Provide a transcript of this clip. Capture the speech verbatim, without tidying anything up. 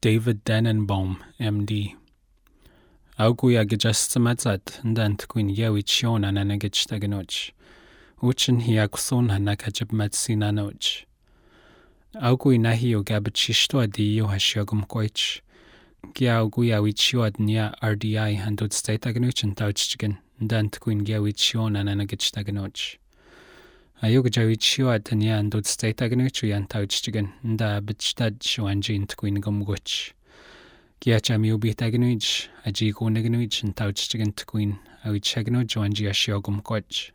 David Dannenbaum, M D. Auguia gejastamatzat, ndant queen yewichion ananagich taganoch. Uchin hiakson hanakajab matsinanoch. Augui nahi o gabachisto adiyo hashiogum koich. Gia auguia wichioad nia R D I handod state taganoch and tauchchigan, ndant queen yewichion ananagich taganoch. Ayog jawichioad nia handod state taganoch yan tauchchigan, nda bichtad shuanjin queen gumguch. Giacham ubi taganuj, aji go naganuj and tauchchigan queen, awichagno joanji ashiogum koch.